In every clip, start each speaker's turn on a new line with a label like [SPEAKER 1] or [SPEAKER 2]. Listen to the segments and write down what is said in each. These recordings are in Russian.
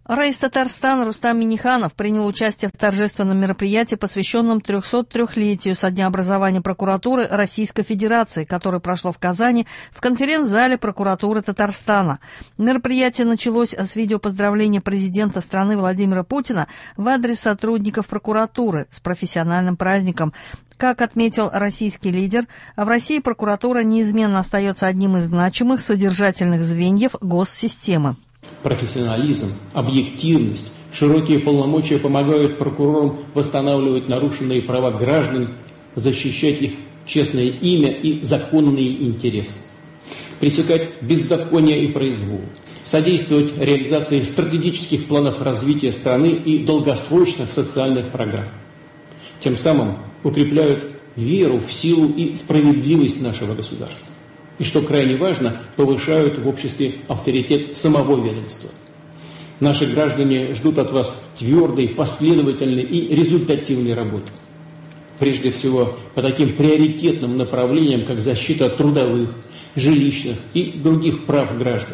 [SPEAKER 1] Раис Татарстана Рустам Минниханов принял участие в торжественном мероприятии, посвященном 303-летию со дня образования прокуратуры Российской Федерации, которое прошло в Казани в конференц-зале прокуратуры Татарстана. Мероприятие началось с видеопоздравления президента страны Владимира Путина в адрес сотрудников прокуратуры с профессиональным праздником. Как отметил российский лидер, в России прокуратура неизменно остается одним из значимых содержательных звеньев госсистемы.
[SPEAKER 2] Профессионализм, объективность, широкие полномочия помогают прокурорам восстанавливать нарушенные права граждан, защищать их честное имя и законные интересы, пресекать беззаконие и произвол, содействовать реализации стратегических планов развития страны и долгосрочных социальных программ. Тем самым укрепляют веру в силу и справедливость нашего государства. И, что крайне важно, повышают в обществе авторитет самого ведомства. Наши граждане ждут от вас твердой, последовательной и результативной работы. Прежде всего, по таким приоритетным направлениям, как защита трудовых, жилищных и других прав граждан.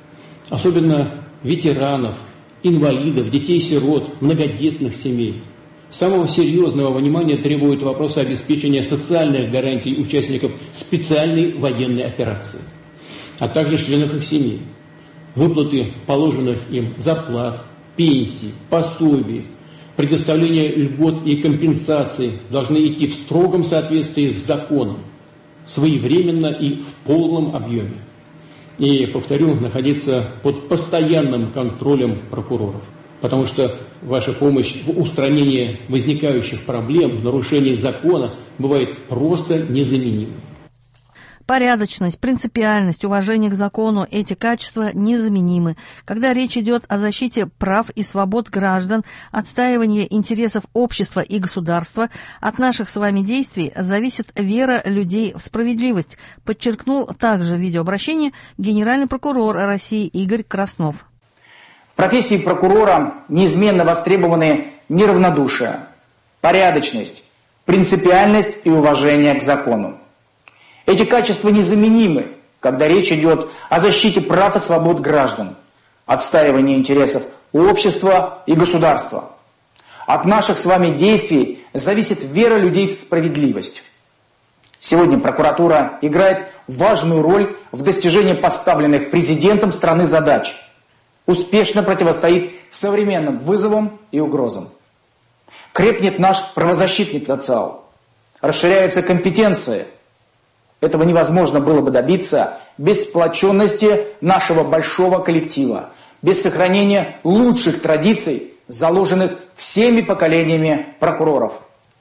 [SPEAKER 2] Особенно ветеранов, инвалидов, детей-сирот, многодетных семей. Самого серьезного внимания требует вопрос обеспечения социальных гарантий участников специальной военной операции, а также членов их семей. Выплаты положенных им зарплат, пенсий, пособий, предоставление льгот и компенсаций должны идти в строгом соответствии с законом, своевременно и в полном объеме. И, повторю, находиться под постоянным контролем прокуроров. Потому что ваша помощь в устранении возникающих проблем, нарушений закона бывает просто незаменимой.
[SPEAKER 1] Порядочность, принципиальность, уважение к закону – эти качества незаменимы. Когда речь идет о защите прав и свобод граждан, отстаивании интересов общества и государства, от наших с вами действий зависит вера людей в справедливость, подчеркнул также в видеообращении генеральный прокурор России Игорь Краснов.
[SPEAKER 3] В профессии прокурора неизменно востребованы неравнодушие, порядочность, принципиальность и уважение к закону. Эти качества незаменимы, когда речь идет о защите прав и свобод граждан, отстаивании интересов общества и государства. От наших с вами действий зависит вера людей в справедливость. Сегодня прокуратура играет важную роль в достижении поставленных президентом страны задач. Успешно противостоит современным вызовам и угрозам. Крепнет наш правозащитный потенциал. Расширяются компетенции. Этого невозможно было бы добиться без сплоченности нашего большого коллектива, без сохранения лучших традиций, заложенных всеми поколениями прокуроров.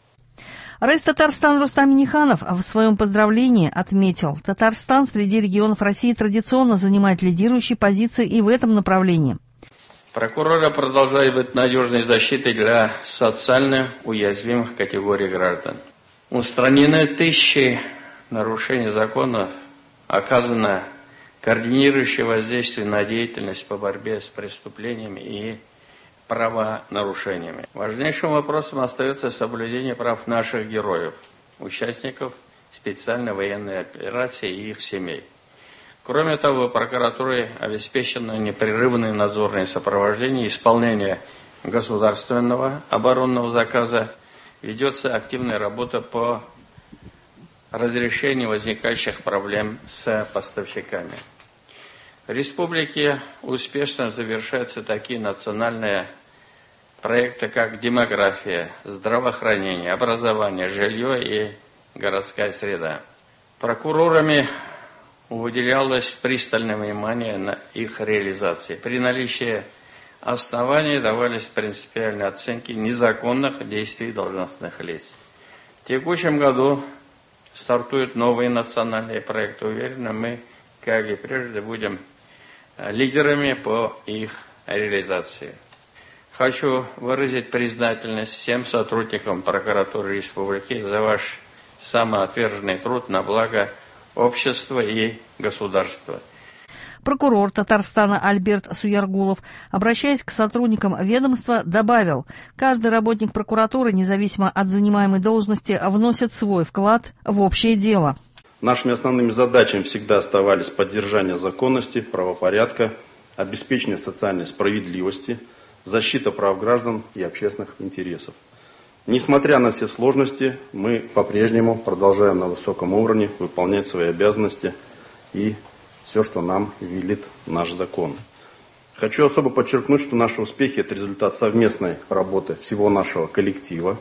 [SPEAKER 1] Раис Татарстан Рустам Минниханов в своем поздравлении отметил, Татарстан среди регионов России традиционно занимает лидирующие позиции и в этом направлении.
[SPEAKER 4] Прокуратура продолжает быть надежной защитой для социально уязвимых категорий граждан. Устранены тысячи нарушений законов, оказано координирующее воздействие на деятельность по борьбе с преступлениями и правонарушениями. Важнейшим вопросом остается соблюдение прав наших героев, участников специальной военной операции и их семей. Кроме того, прокуратурой обеспечено непрерывное надзорное сопровождение исполнения государственного оборонного заказа, ведется активная работа по разрешению возникающих проблем с поставщиками. В республике успешно завершаются такие национальные проекты, как демография, здравоохранение, образование, жилье и городская среда. Прокурорами уделялось пристальное внимание на их реализации. При наличии оснований давались принципиальные оценки незаконных действий должностных лиц. В текущем году стартуют новые национальные проекты. Уверены, мы, как и прежде, будем лидерами по их реализации. Хочу выразить признательность всем сотрудникам прокуратуры республики за ваш самоотверженный труд на благо общества и государства.
[SPEAKER 1] Прокурор Татарстана Альберт Суяргулов, обращаясь к сотрудникам ведомства, добавил, каждый работник прокуратуры, независимо от занимаемой должности, вносит свой вклад в общее дело.
[SPEAKER 5] Нашими основными задачами всегда оставались поддержание законности, правопорядка, обеспечение социальной справедливости, защита прав граждан и общественных интересов. Несмотря на все сложности, мы по-прежнему продолжаем на высоком уровне выполнять свои обязанности и все, что нам велит наш закон. Хочу особо подчеркнуть, что наши успехи – это результат совместной работы всего нашего коллектива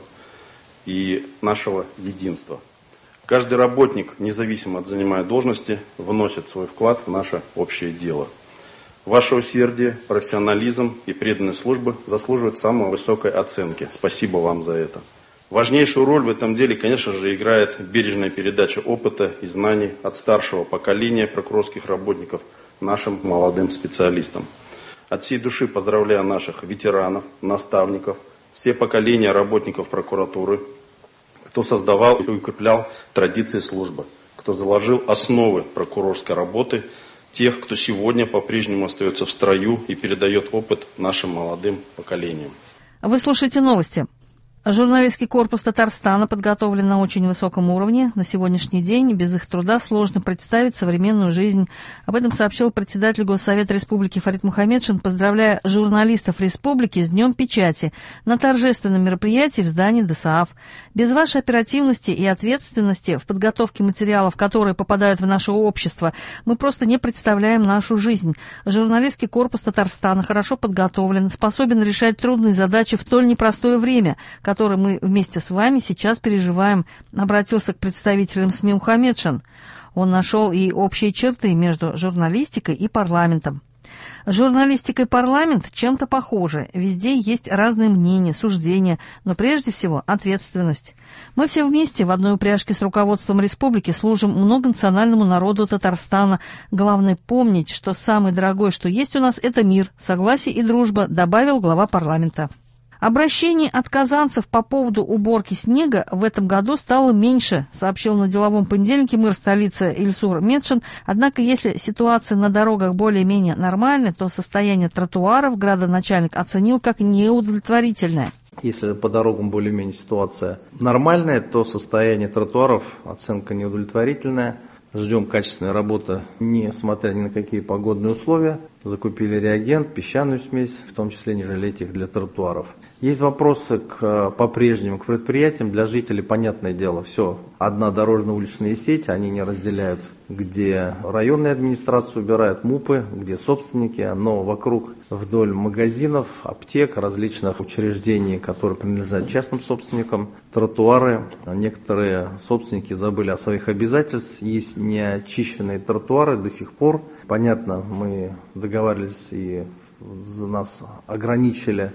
[SPEAKER 5] и нашего единства. Каждый работник, независимо от занимаемой должности, вносит свой вклад в наше общее дело. Ваше усердие, профессионализм и преданность службы заслуживают самой высокой оценки. Спасибо вам за это. Важнейшую роль в этом деле, конечно же, играет бережная передача опыта и знаний от старшего поколения прокурорских работников нашим молодым специалистам. От всей души поздравляю наших ветеранов, наставников, все поколения работников прокуратуры, кто создавал и укреплял традиции службы, кто заложил основы прокурорской работы, тех, кто сегодня по-прежнему остается в строю и передает опыт нашим молодым поколениям.
[SPEAKER 1] Вы слушаете новости. Журналистский корпус Татарстана подготовлен на очень высоком уровне. На сегодняшний день без их труда сложно представить современную жизнь. Об этом сообщил председатель Госсовета Республики Фарид Мухаммедшин, поздравляя журналистов республики с Днем печати на торжественном мероприятии в здании ДСААФ. Без вашей оперативности и ответственности в подготовке материалов, которые попадают в наше общество, мы просто не представляем нашу жизнь. Журналистский корпус Татарстана хорошо подготовлен, способен решать трудные задачи в столь непростое время, который мы вместе с вами сейчас переживаем, обратился к представителям СМИ Мухаммедшин. Он нашел и общие черты между журналистикой и парламентом. Журналистика и парламент чем-то похожи. Везде есть разные мнения, суждения, но прежде всего ответственность. Мы все вместе в одной упряжке с руководством республики служим многонациональному народу Татарстана. Главное помнить, что самое дорогое, что есть у нас, это мир, согласие и дружба, добавил глава парламента. Обращений от казанцев по поводу уборки снега в этом году стало меньше, сообщил на деловом понедельнике мэр столицы Ильсур Медшин. Однако, если ситуация на дорогах более-менее нормальная, то состояние тротуаров градоначальник оценил как неудовлетворительное.
[SPEAKER 6] Если по дорогам более-менее ситуация нормальная, то состояние тротуаров оценка неудовлетворительная. Ждем качественной работы, несмотря ни на какие погодные условия. Закупили реагент, песчаную смесь, в том числе не жалейте их для тротуаров. Есть вопросы по-прежнему к предприятиям. Для жителей, понятное дело, все. Одна дорожно-уличная сеть, они не разделяют, где районные администрации убирают, МУПы, где собственники, но вокруг, вдоль магазинов, аптек, различных учреждений, которые принадлежат частным собственникам, тротуары. Некоторые собственники забыли о своих обязательствах. Есть неочищенные тротуары до сих пор. Понятно, мы договаривались и за нас ограничили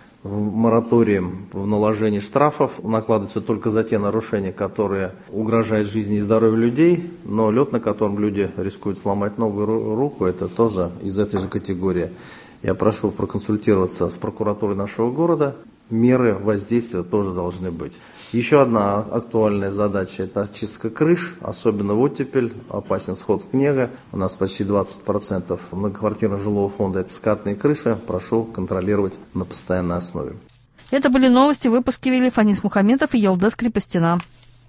[SPEAKER 6] мораторием в наложении штрафов. Накладывается только за те нарушения, которые угрожают жизни и здоровью людей, но лед, на котором люди рискуют сломать ногу и руку, это тоже из этой же категории. Я прошу проконсультироваться с прокуратурой нашего города. Меры воздействия тоже должны быть. Еще одна актуальная задача – это очистка крыш, особенно в оттепель, опасен сход снега. У нас почти 20% многоквартирного жилого фонда – это скатные крыши. Прошу контролировать на постоянной основе.
[SPEAKER 1] Это были новости. Выпуски вели Фанис Мухамедов и Елдас Крепостина.